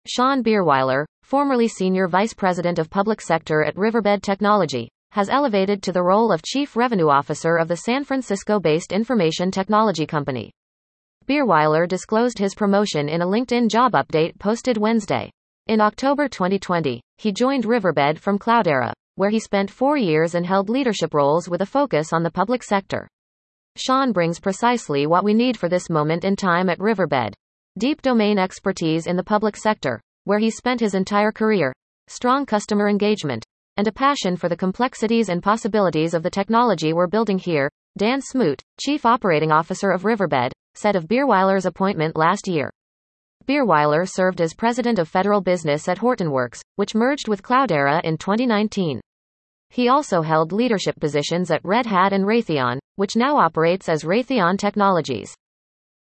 Sean Bierweiler, formerly Senior Vice President of Public Sector at Riverbed Technology, has elevated to the role of Chief Revenue Officer of the San Francisco-based information technology company. Bierweiler disclosed his promotion in a LinkedIn job update posted Wednesday. In October 2020, he joined Riverbed from Cloudera, where he spent 4 years and held leadership roles with a focus on the public sector. Sean brings precisely what we need for this moment in time at Riverbed. Deep domain expertise in the public sector, where he spent his entire career, strong customer engagement, and a passion for the complexities and possibilities of the technology we're building here, Dan Smoot, Chief Operating Officer of Riverbed, said of Bierweiler's appointment last year. Bierweiler served as President of Federal Business at Hortonworks, which merged with Cloudera in 2019. He also held leadership positions at Red Hat and Raytheon, which now operates as Raytheon Technologies.